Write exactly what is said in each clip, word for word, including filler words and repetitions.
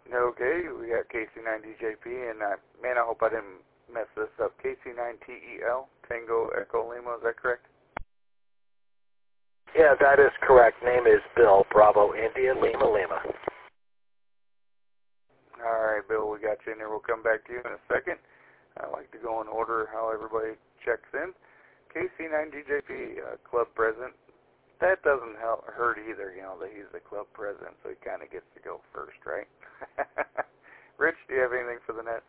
Okay, we got K C nine D J P, and uh, man, I hope I didn't mess this up. K C nine T E L, Tango Echo Lima, is that correct? Yeah, that is correct. Name is Bill, Bravo India, Lima, Lima. All right, Bill, we got you in there. We'll come back to you in a second. I like to go in order how everybody checks in. K C nine D J P, uh, club president. That doesn't help, hurt either, you know, that he's the club president, so he kind of gets to go first, right? Rich, do you have anything for the net?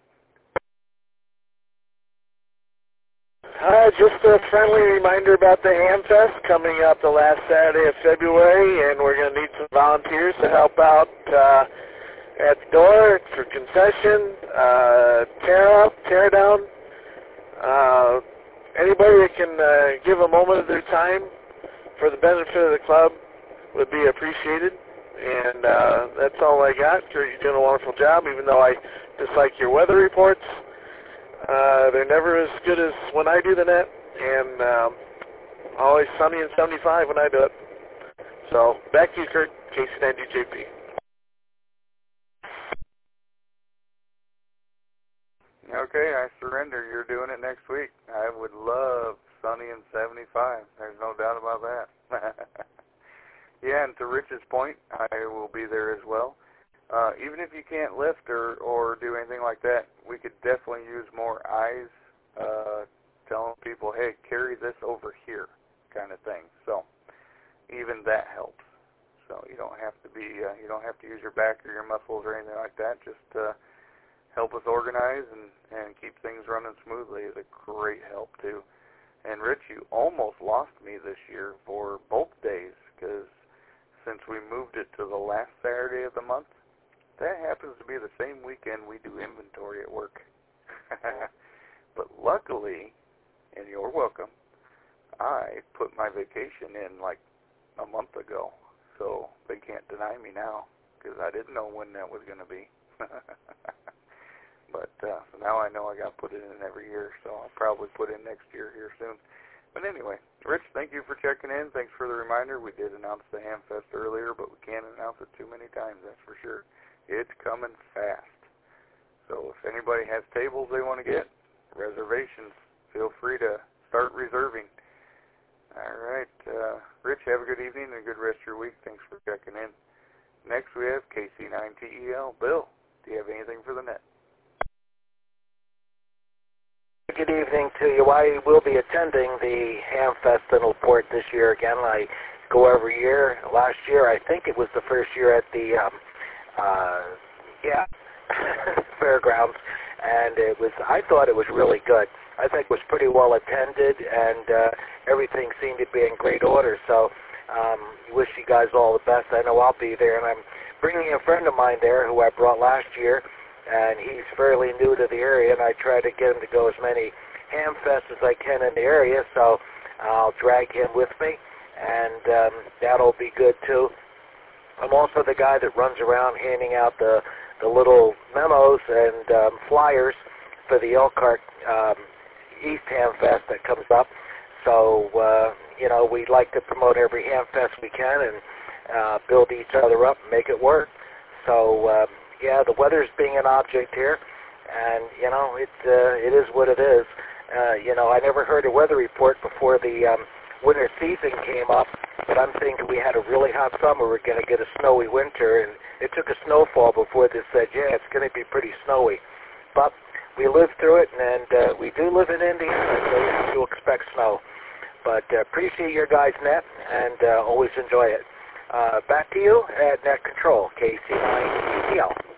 Uh, just a friendly reminder about the Hamfest coming up the last Saturday of February, and we're going to need some volunteers to help out uh, at the door for concession, uh, tear up, tear down. Uh, anybody that can uh, give a moment of their time for the benefit of the club would be appreciated. And uh, that's all I got. Kurt, you're doing a wonderful job, even though I dislike your weather reports. Uh, they're never as good as when I do the net, and um, always sunny and seventy-five when I do it. So back to you, Kurt, K C nine D J P. Okay, I surrender. You're doing it next week. I would love sunny and seventy-five. There's no doubt about that. Yeah, and to Rich's point, I will be there as well. Uh, even if you can't lift or, or do anything like that, we could definitely use more eyes uh, telling people, hey, carry this over here kind of thing. So even that helps. So you don't have to be, uh, you don't have to use your back or your muscles or anything like that. Just uh, help us organize and, and keep things running smoothly is a great help too. And Rich, you almost lost me this year for both days because since we moved it to the last Saturday of the month, that happens to be the same weekend we do inventory at work. But luckily, and you're welcome, I put my vacation in like a month ago, so they can't deny me now because I didn't know when that was going to be. But uh, so now I know I got to put it in every year, so I'll probably put in next year here soon. But anyway, Rich, thank you for checking in. Thanks for the reminder. We did announce the Hamfest earlier, but we can't announce it too many times, that's for sure. It's coming fast. So if anybody has tables they want to get, reservations, feel free to start reserving. All right. Uh, Rich, have a good evening and a good rest of your week. Thanks for checking in. Next we have K C nine T E L. Bill, do you have anything for the net? Good evening to you. I will be attending the Hamfest in LaPorte this year again. I go every year. Last year, I think it was the first year at the um, uh, yeah fairgrounds, and it was. I thought it was really good. I think it was pretty well attended, and uh, everything seemed to be in great order. So, um, wish you guys all the best. I know I'll be there, and I'm bringing a friend of mine there who I brought last year. And he's fairly new to the area, and I try to get him to go as many Hamfests as I can in the area, so I'll drag him with me, and um, that'll be good too. I'm also the guy that runs around handing out the, the little memos and um, flyers for the Elkhart um, East Hamfest that comes up. So, uh, you know, we'd like to promote every Hamfest we can and uh, build each other up and make it work. So, uh, yeah, the weather's being an object here, and, you know, it, uh, it is what it is. Uh, you know, I never heard a weather report before the um, winter season came up, but I'm thinking we had a really hot summer. We're going to get a snowy winter, and it took a snowfall before they said, yeah, it's going to be pretty snowy. But we lived through it, and uh, we do live in Indiana, so you have to expect snow. But uh, appreciate your guys' net, and uh, always enjoy it. Uh, back to you at Net Control, K C nine T E L.